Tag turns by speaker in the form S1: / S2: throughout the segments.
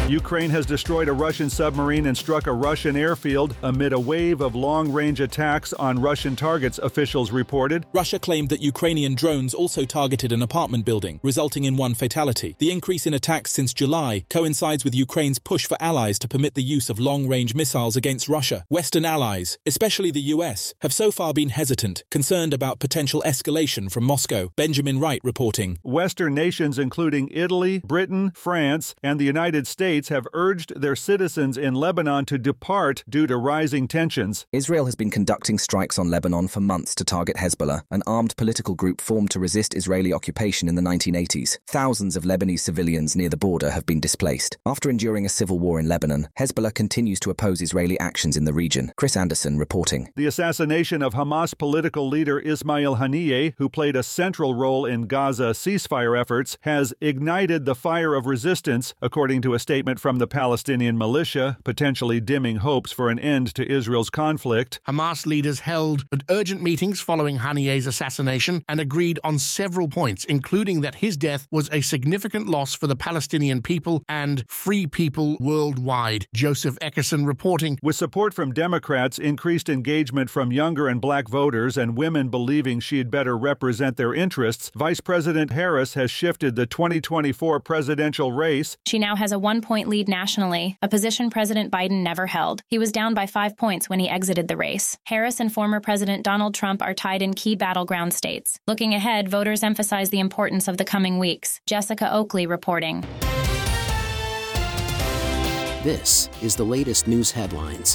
S1: Ukraine has destroyed a Russian submarine and struck a Russian airfield amid a wave of long-range attacks on Russian targets, officials reported.
S2: Russia claimed that Ukrainian drones also targeted an apartment building, resulting in one fatality. The increase in attacks since July coincides with Ukraine's push for allies to permit the use of long-range missiles against Russia. Western allies, especially the US, have so far been hesitant, concerned about potential escalation from Moscow. Benjamin Wright reporting.
S1: Western nations including Italy, Britain, France, and the United States have urged their citizens in Lebanon to depart due to rising tensions.
S3: Israel has been conducting strikes on Lebanon for months to target Hezbollah, an armed political group formed to resist Israeli occupation in the 1980s. Thousands of Lebanese civilians near the border have been displaced. After enduring a civil war in Lebanon, Hezbollah continues to oppose Israeli actions in the region. Chris Anderson reporting.
S1: The assassination of Hamas political leader Ismail Haniyeh, who played a central role in Gaza ceasefire efforts, has ignited the fire of resistance, according to a statement from the Palestinian militia, potentially dimming hopes for an end to Israel's conflict.
S4: Hamas leaders held urgent meetings following Haniyeh's assassination and agreed on several points, including that his death was a significant loss for the Palestinian people and free people worldwide. Joseph Eckerson reporting.
S1: With support from Democrats, increased engagement from younger and black voters, and women believing she'd better represent their interests, Vice President Harris has shifted the 2024 presidential race.
S5: She now has a 1-point lead nationally, a position President Biden never held. He was down by 5 points when he exited the race. Harris and former President Donald Trump are tied in key battleground states. Looking ahead, voters emphasize the importance of the coming weeks. Jessica Oakley reporting.
S6: This is the latest news headlines.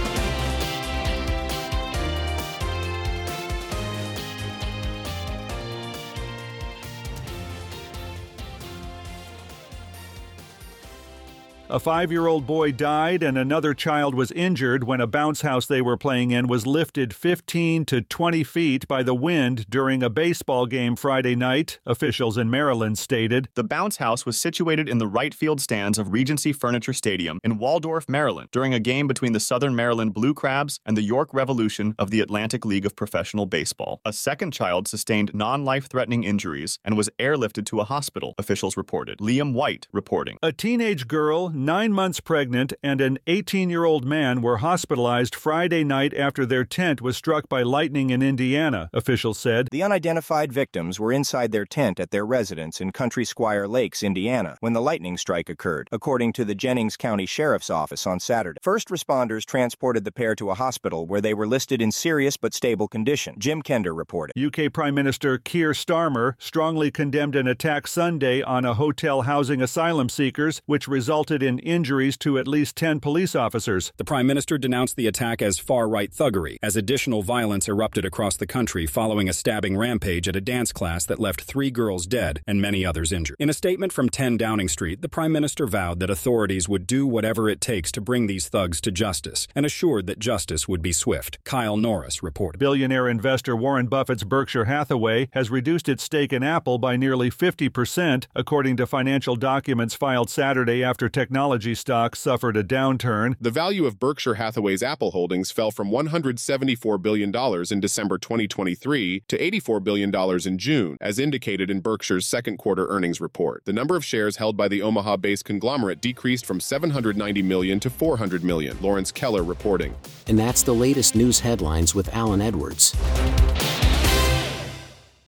S1: A 5-year-old boy died and another child was injured when a bounce house they were playing in was lifted 15 to 20 feet by the wind during a baseball game Friday night, officials in Maryland stated.
S7: The bounce house was situated in the right field stands of Regency Furniture Stadium in Waldorf, Maryland, during a game between the Southern Maryland Blue Crabs and the York Revolution of the Atlantic League of Professional Baseball. A second child sustained non-life-threatening injuries and was airlifted to a hospital, officials reported. Liam White reporting.
S1: A teenage girl, 9 months pregnant, and an 18-year-old man were hospitalized Friday night after their tent was struck by lightning in Indiana, officials said.
S8: The unidentified victims were inside their tent at their residence in Country Squire Lakes, Indiana, when the lightning strike occurred, according to the Jennings County Sheriff's Office on Saturday. First responders transported the pair to a hospital where they were listed in serious but stable condition, Jim Kender reported.
S1: UK Prime Minister Keir Starmer strongly condemned an attack Sunday on a hotel housing asylum seekers, which resulted in injuries to at least 10 police officers.
S9: The Prime Minister denounced the attack as far-right thuggery, as additional violence erupted across the country following a stabbing rampage at a dance class that left 3 girls dead and many others injured. In a statement from 10 Downing Street, the Prime Minister vowed that authorities would do whatever it takes to bring these thugs to justice, and assured that justice would be swift. Kyle Norris reported.
S1: Billionaire investor Warren Buffett's Berkshire Hathaway has reduced its stake in Apple by nearly 50%, according to financial documents filed Saturday after technology stocks suffered a downturn.
S10: The value of Berkshire Hathaway's Apple holdings fell from $174 billion in December 2023 to $84 billion in June, as indicated in Berkshire's second quarter earnings report. The number of shares held by the Omaha-based conglomerate decreased from 790 million to 400 million, Lawrence Keller reporting.
S6: And that's the latest news headlines with Alan Edwards.